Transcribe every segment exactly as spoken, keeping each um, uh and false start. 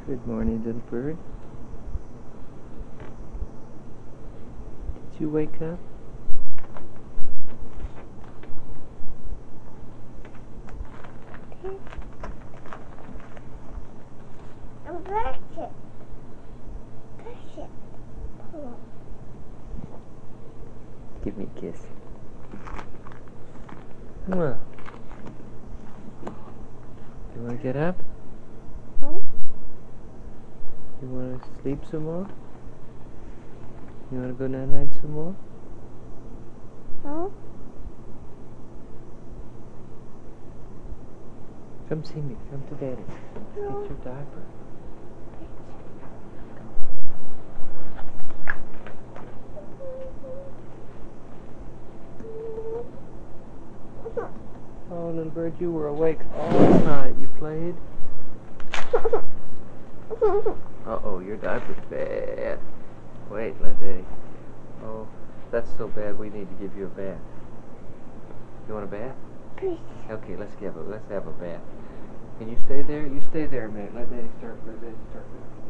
Good morning, little bird. Did you wake up? I'm brushing. Brushing. Pull Give me a kiss. Mwah. You want to get up? up. You want to sleep some more? You want to go night-night some more? No. Come see me. Come to Daddy. No. Get your diaper. Oh, little bird, you were awake all night. You played? Uh-oh, your diaper's bad. Wait, let Daddy. Oh, that's so bad we need to give you a bath. You want a bath? Please. Okay, let's give a let's have a bath. Can you stay there? You stay there a minute. Let Daddy start. Let Daddy start.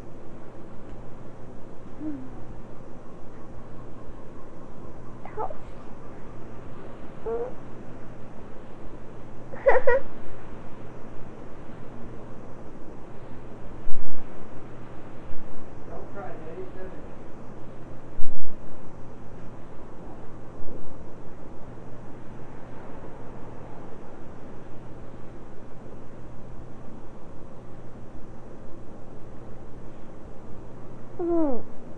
Help. Don't cry, Daddy. Hmm.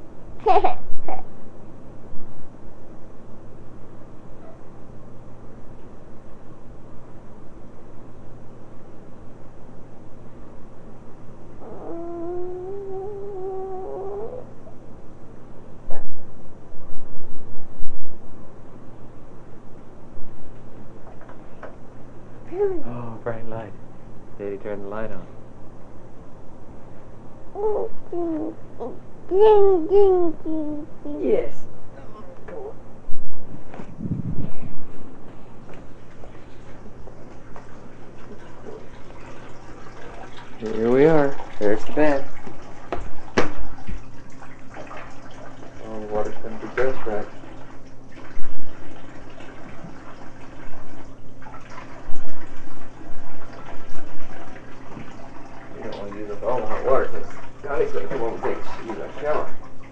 Oh, bright light. Daddy, turn the light on. Ding, ding, ding, ding. Yes. Here we are. There's the bed. Oh, the water's going to be just right. You don't want to use up all the hot water because Scotty's going to come over and take a, use a shower.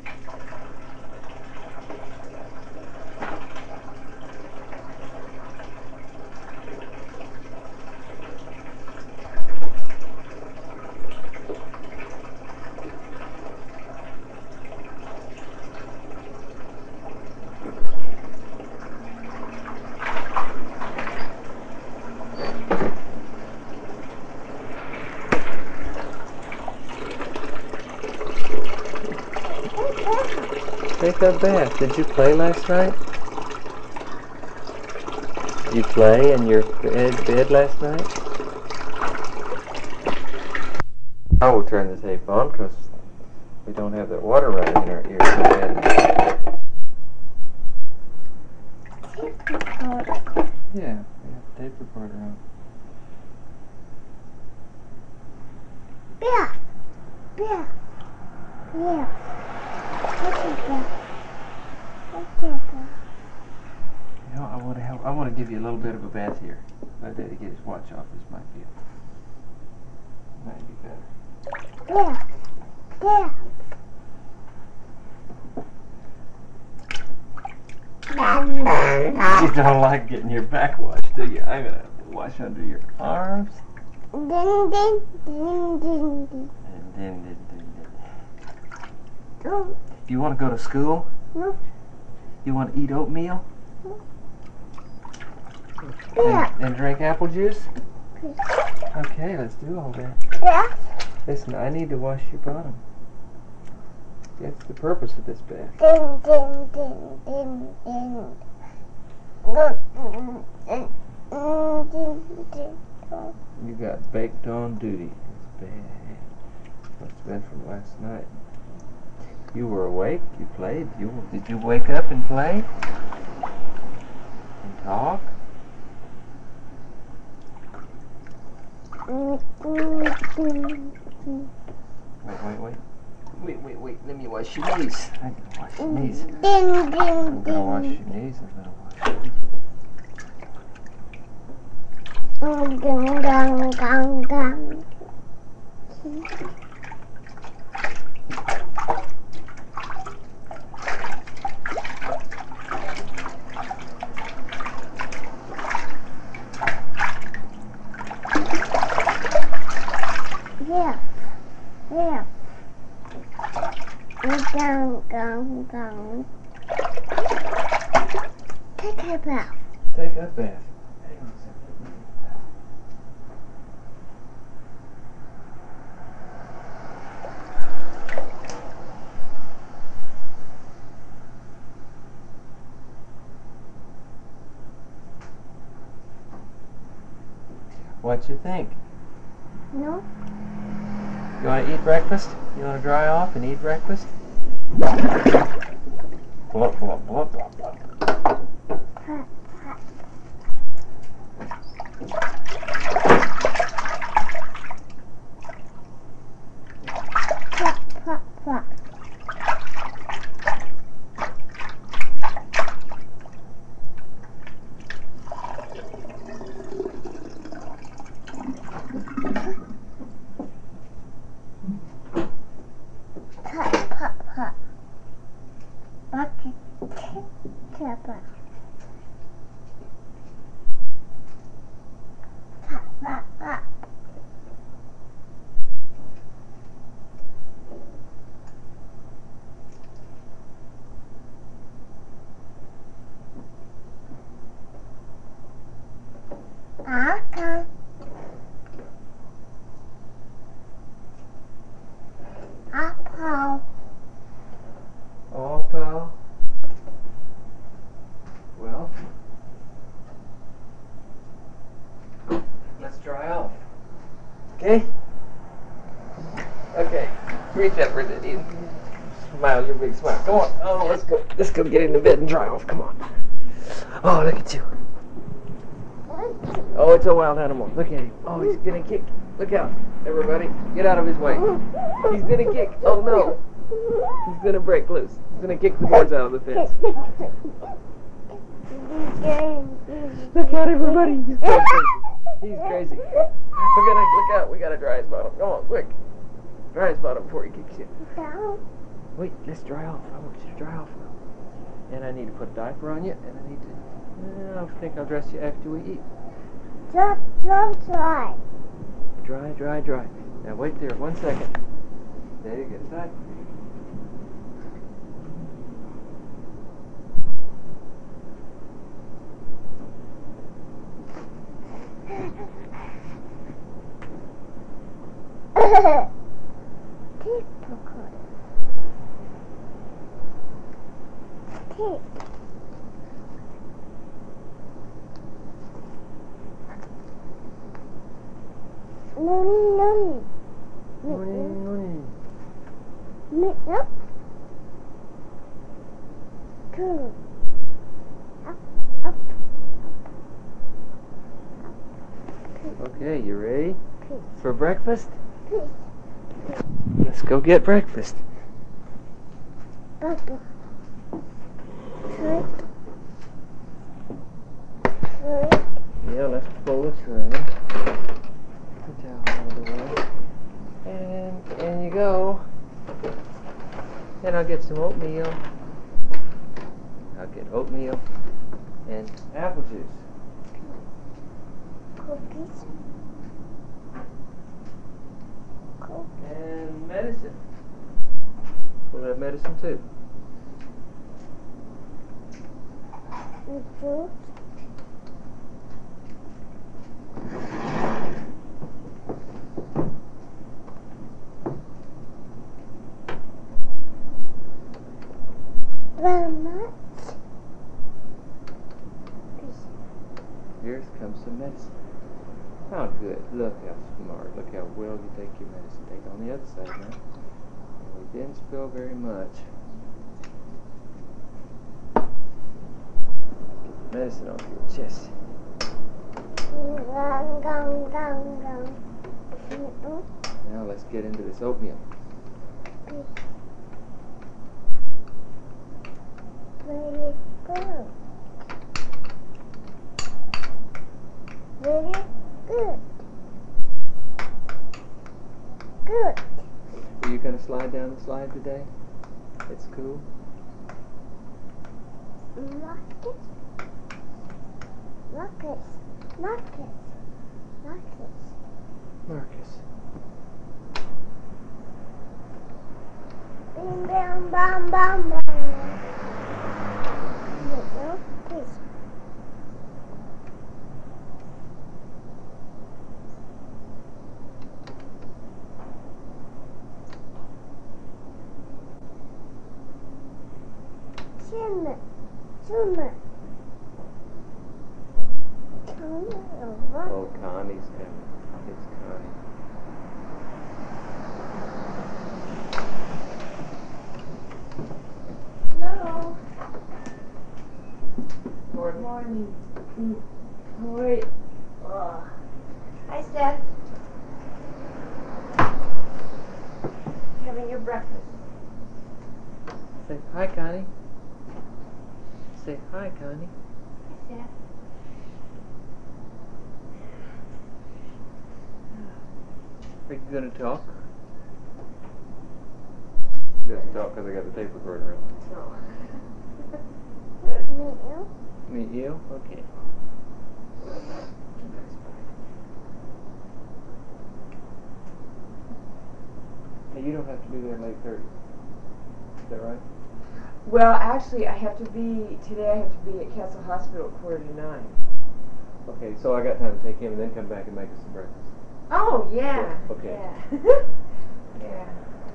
Take a bath. Did you play last night? Did you play in your bed, bed last night? I will turn the tape on because we don't have that water running in our ears. Yeah, we have the tape recorder on. Yeah. Yeah. Yeah. Okay. Okay. You know, I want to help. I want to give you a little bit of a bath here. Let Daddy get his watch off. This might be, might be better. Yeah. Yeah. You don't like getting your back washed, do you? I'm gonna wash under your arms. Ding, ding, ding, ding, ding. And then, then, then, then. Oh, Do you want to go to school? no. You want to eat oatmeal? Yeah. And, and drink apple juice? Okay. Okay, let's do all that. Yeah. Listen, I need to wash your bottom. That's the purpose of this bath. Ding, ding, ding, ding, ding. Ding, ding, ding, ding. You got baked on duty. It's bad. Must have been from last night. You were awake? You played? You Did you wake up and play? And talk? Wait, wait, wait. Wait, wait, wait. Let me wash your knees. I'm gonna wash your knees. Ding, ding, I'm gonna wash ding. your knees. I'm gonna wash your knees. Gang, gang, gang, gang. Yeah, yeah. Gang, gang, gang. Take a bath. Take a bath. Hang on a second. What you think? No? You want to eat breakfast? You want to dry off and eat breakfast? Blah, blah, blah, blah, blah. Hot, hot. Hot, hot, hot. Hot, hot, hot. Bucket, tip, hot, hot, hot. Okay. Apple. Oh, pal. Well, let's dry off. Okay? Okay. Reach up for it. Smile, your big smile. Come on. Oh, let's go. Let's go get into bed and dry off. Come on. Oh, look at you. Oh, it's a wild animal. Look at him. Oh, he's gonna kick. Look out, everybody. Get out of his way. He's gonna kick. Oh, no. He's gonna break loose. He's gonna kick the boards out of the fence. Look out, everybody. He's crazy. He's crazy. We gotta look out. We gotta dry his bottom. Come on, quick. Dry his bottom before he kicks you. Wait, let's dry off. I want you to dry off now. And I need to put a diaper on you. And I need to. Uh, I think I'll dress you after we eat. Drop, drop, dry. Dry, dry, dry. Now wait there one second. There you get a diaper. Tape recorder. Tape. Noni, noni. Morning, morning. Meet up. Turn. Up, up. Okay, you ready Peace. for breakfast? Peace. Let's go get breakfast. Bubble. Trick. Trick. Yeah, let's pull the tray. Put the towel out of the way. And in you go. And I'll get some oatmeal. I'll get oatmeal and apple juice. Cookies. Cookies. And medicine. We'll have medicine too. And fruit. Very much. Here comes some medicine. Oh, good. Look how smart. Look how well you take your medicine. Take it on the other side now. And we didn't spill very much. Get the medicine off your chest. Gum, gum, gum, gum. Mm-mm. Now let's get into this oatmeal. Very good. Very good. Good. Are you going to slide down the slide today? At school? Marcus. Marcus. Marcus. Marcus. Marcus. Bing bam bam bam bam. Marcus. Shimmer. Shimmer. Oh, Connie's coming. It's Connie. Hello. Morning. Morning. Mm. Wait. Oh. Hi, Steph. Having your breakfast. Say hi, Connie. Say hi, Connie. Hi, Steph. Are you going to talk? He doesn't talk because I got the tape recorder No. Meow. in. Meet you? Okay. Hey, you don't have to be there at eight thirty. Is that right? Well, actually, I have to be, today I have to be at Castle Hospital at quarter to nine. Okay, so I got time to take him and then come back and make us some breakfast. Oh, yeah. Okay. Yeah. Yeah.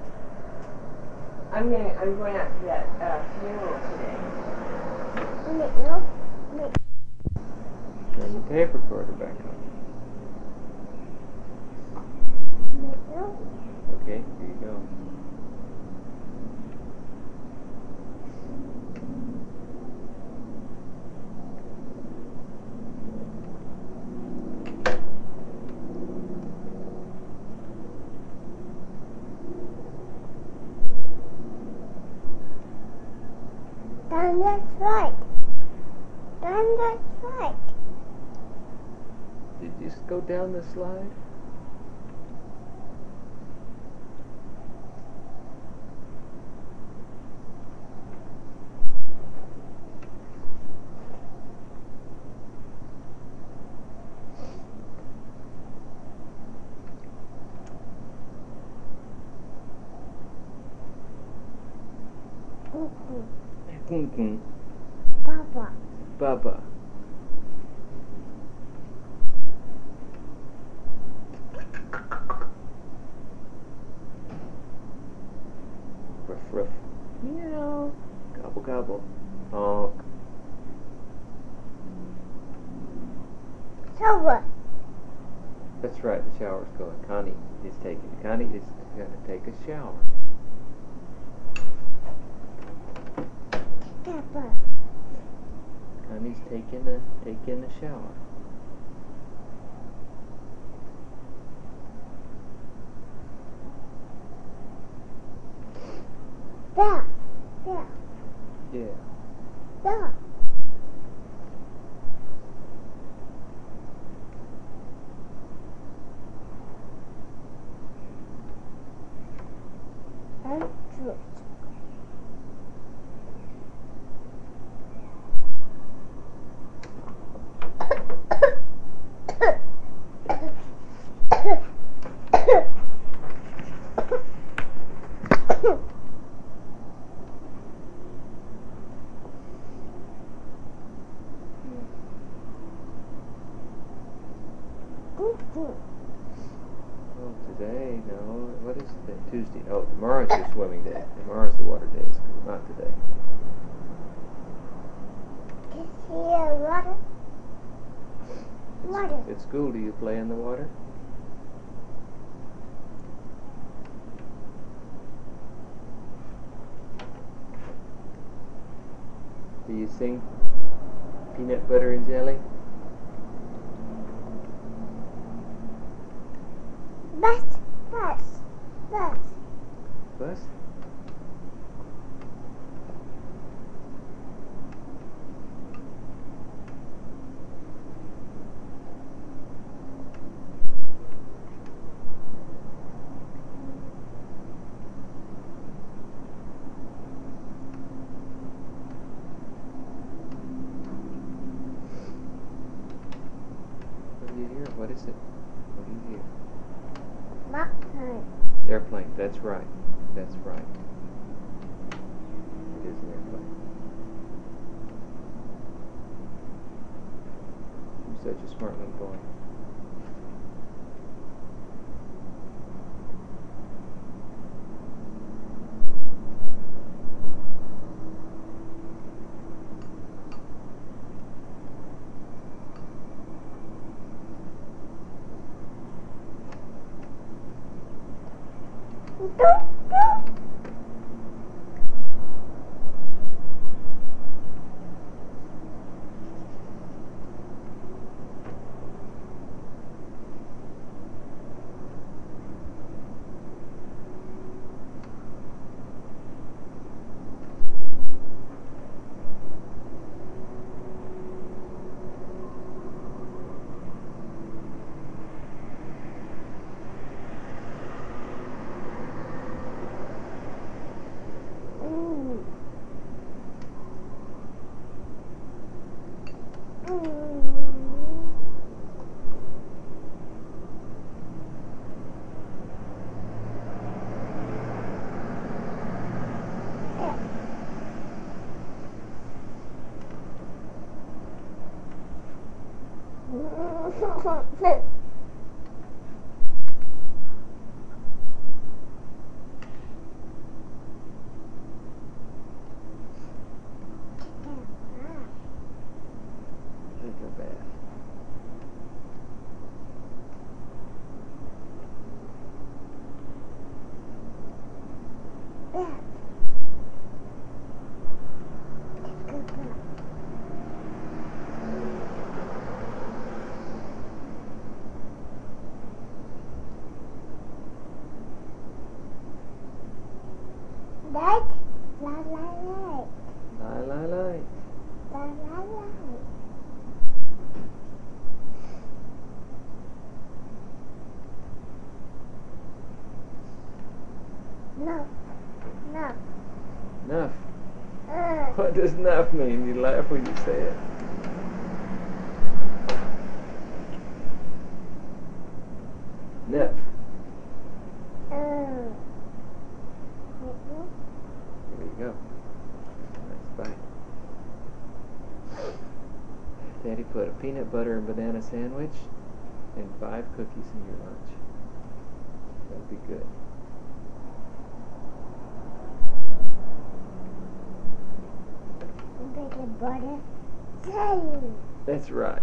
I'm going I'm going out to that uh, funeral today. Meow. Meow. Turn the tape recorder back on. Meow. Okay, here you go. Then that's right. Then that's right. Did you just go down the slide? Mm-mm. Mm-mm. Papa. Baba. Ruff, ruff. Meow. Gobble, gobble. Honk. So what? That's right, the shower's going. Connie is taking. Connie is going to take a shower. Papa. Connie's taking a taking a shower. There. There. Yeah. There. And truth. Oh, today, no. What is today? Tuesday. Oh, tomorrow's your swimming day. Tomorrow's the water day. It's not today. Is here water? Water. At school, do you play in the water? Do you sing peanut butter and jelly? Bus. Bus. Bus. Bus? is it? What do you hear? Mockingbird. Airplane. That's right. That's right. It is an airplane. You're such a smart little boy. Take a bath. Light, light, light, light. Lie, lie, lie. Light, light, light. No, no. Enough. Uh, What does enough mean? You laugh when you say it. Enough. uh. There you go. Nice bite. Daddy put a peanut butter and banana sandwich and five cookies in your lunch. That'd be good. Peanut butter. Jelly. That's right.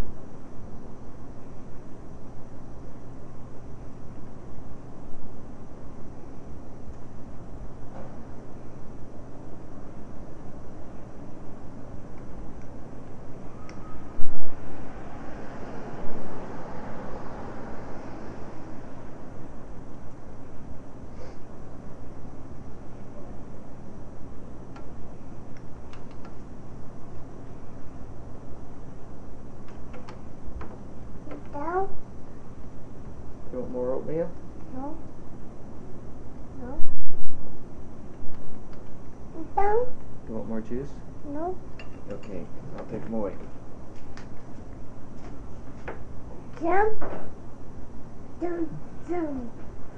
No, You want more oatmeal? no, no. No, You want more juice? no. Okay, I'll take them away. Jump, jump, jump.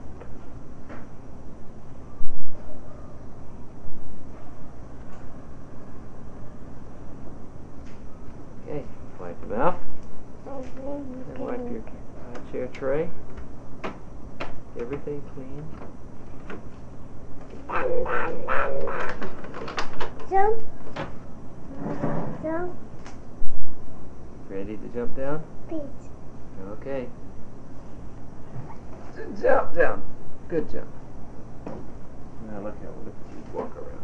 Okay, wipe them out. And wipe your uh, chair tray. Everything clean. Jump, jump, Ready to jump down? please. Okay. Jump down. Good jump. Now look how look at you walk around.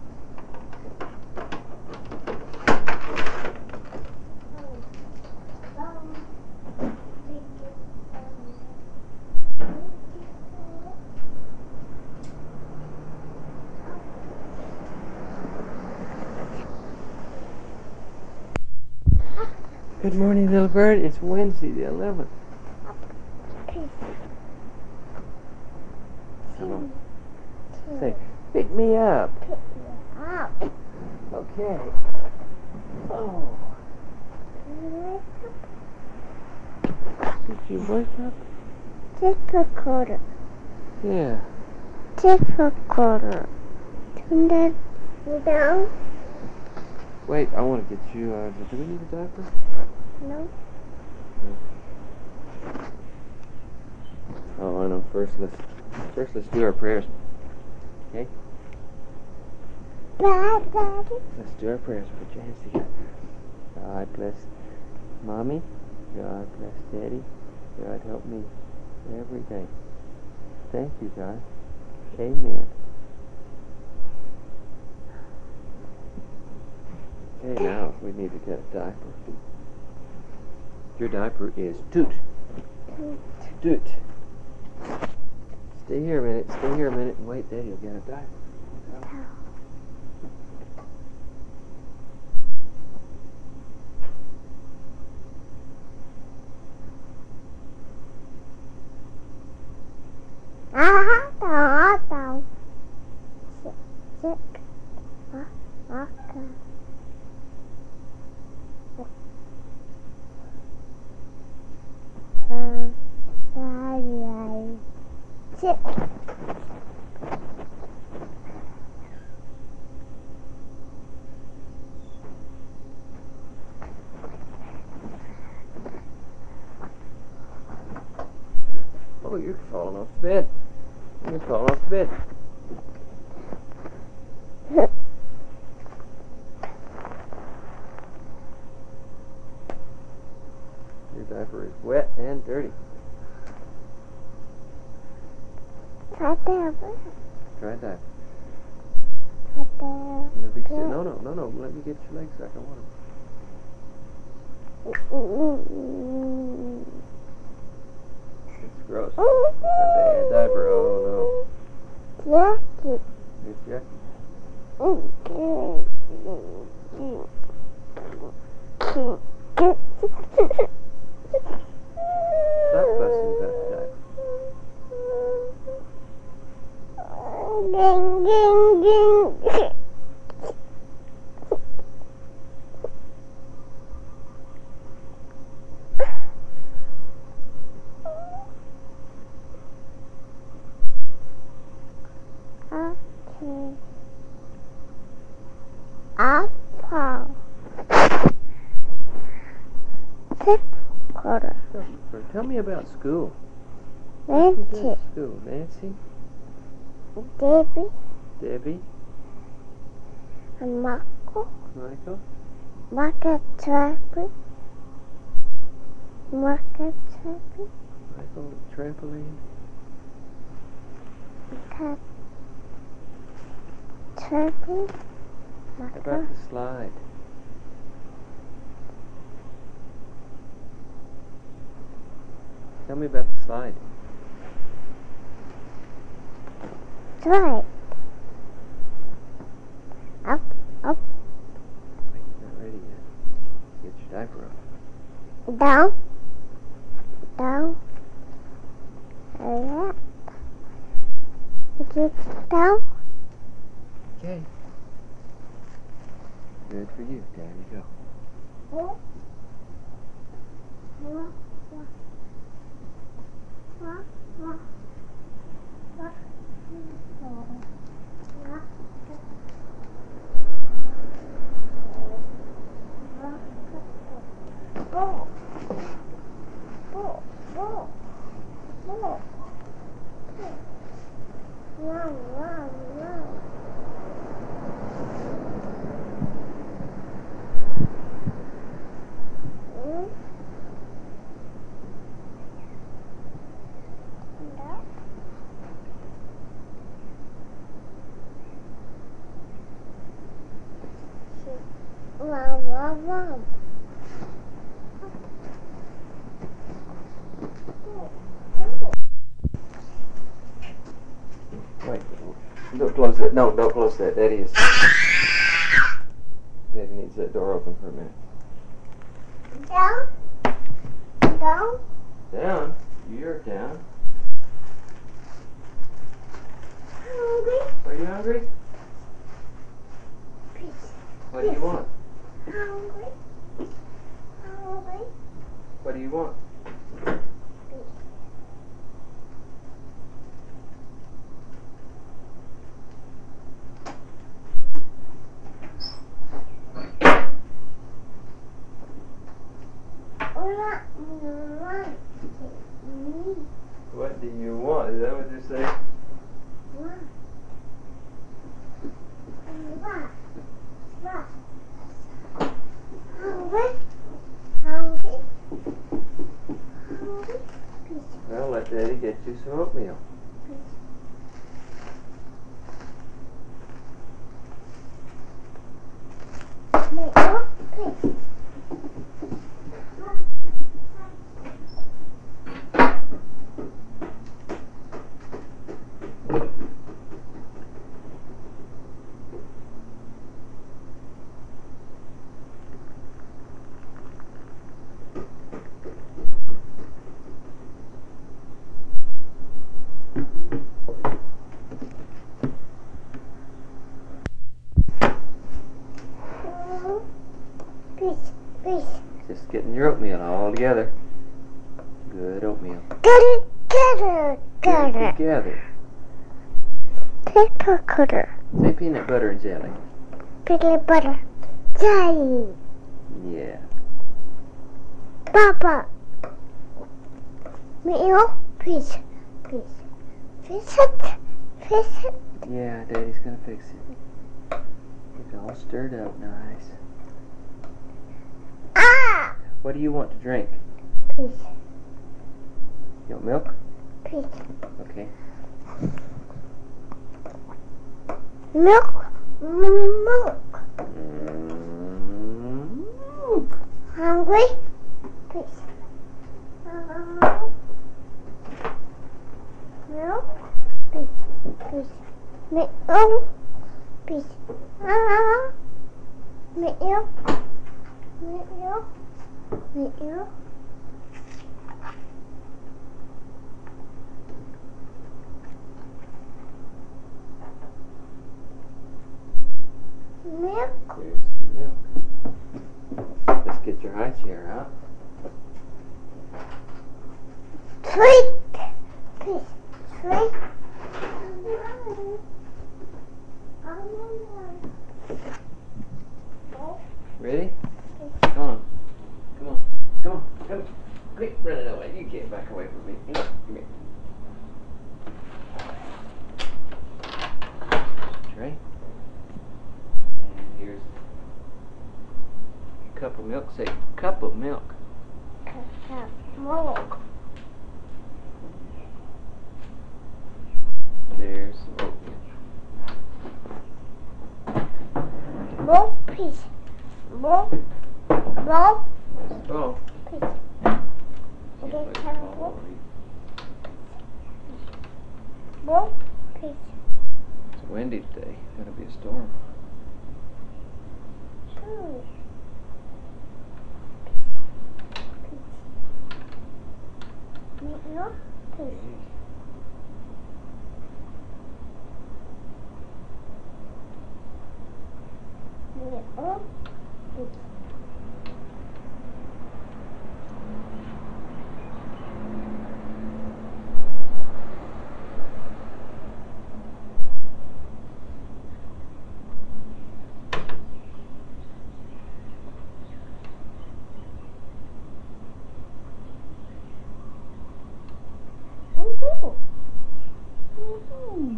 Good morning, little bird. It's Wednesday the eleventh. Hello. Say, pick me up. Up. Okay. Oh. Did you wake up? Take a quarter. Yeah. Take a quarter. Turn that down. Wait, I want to get you, uh, do we need a diaper? No. Oh, I know. First, let's, first let's do our prayers. Okay? Bye, Daddy. Let's do our prayers. Put your hands together. God bless Mommy. God bless Daddy. God help me every day. Thank you, God. Amen. Okay, now we need to get a diaper. Your diaper is Toot. Toot. Stay here a minute. Stay here a minute and wait. Daddy will get a diaper. Ah, down, down. Sick, sick. Ah, okay. Um, ay, ay. Sick. Oh, you're falling off the bed. You're falling off the bed. Your diaper is wet and dirty. Try there. Try that. Try there. No, be sit- no, no, no, no. Let me get your legs so I can want them. It's gross. It's a bad diaper. Oh, Jackie. no. It's Jackie. Stop fussing about the diaper. Ding, ding, ding. Okay. Apple. Six quarter. Tell me about school. Nancy. School. Nancy? Debbie. Debbie? And Marco. Michael? Market Trappy. Market Trappy. Michael, trampoline? Market Trappy. How about the slide? Tell me about the slide. Slide. Up, up, Wait, not ready yet. Get your diaper off. down, down, like that. Get down. Okay. Good for you. There you go. Oh. Wah, wah. Wah, wah. Wah. Wah. Oh. Oh. Oh. Oh. Wow, wow, wow. Mm. No. Wow, wow, wow. Wait. Don't close that. No, don't close that. Daddy is. Daddy needs that door open for a minute. Down. Down. Down? You're down. Hungry. Are you hungry? Peace. What do you want? Hungry. Hungry. What do you want? do you want? Is that what you're saying? What? What? What? Hungry? Hungry? Hungry? Peace. Well, let Daddy get you some oatmeal. Milk, peace. Peace, peace. Just getting your oatmeal all together. Good oatmeal. Gather, gather, Get gather. it together. Paper cutter. Say peanut butter and jelly. Peanut butter. Jelly. Yeah. Papa. Milk, peace, peace. Fix it, fix it. Yeah, Daddy's gonna fix it. Get it all stirred up nice. Ah! What do you want to drink? Peace, You want milk? peace. Okay. Milk, milk. Mm, milk. Hungry? Peace. Uh, milk, peace, peace. Milk, peace. Ah, milk, milk, milk. Milk, There's some milk. Let's get your high chair out. sweet, peace, sweet. Ready? Come on. Come on. Come on. Come. Quick, run it away. You get back away from me. Come on. Come here. Tray. And here's a cup of milk. Say cup of milk. Milk. There's some oatmeal. Milk, peace. Milk, milk, Oh. peace. Can't Okay, wait to have a fall milk. over you. Milk, peace. It's windy today. Gonna be a storm. Two. Milk, peace. Milk, peace. Woohoo. Woohoo.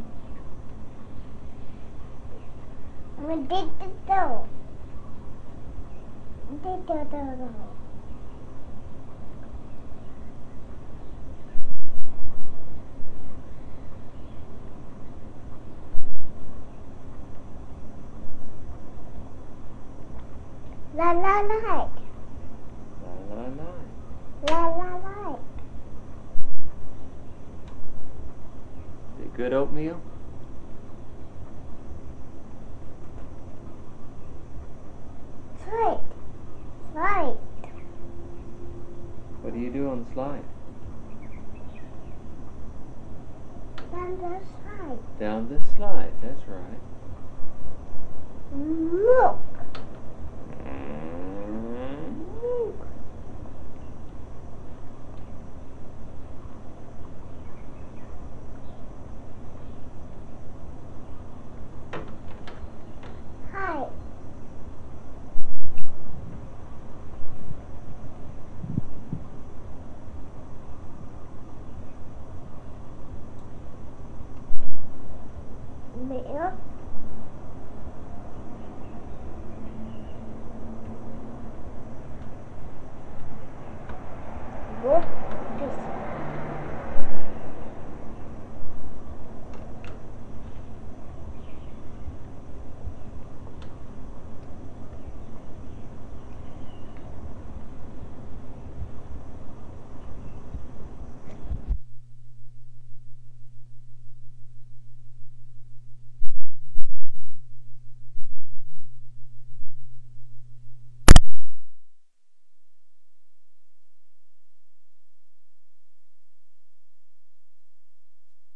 I'm gonna dig the dough. Dig the dough. La la la. La la la. La la la. Is it good oatmeal? Slide. Slide. What do you do on the slide? Down the slide. Down the slide. That's right. Milk. Hi. There.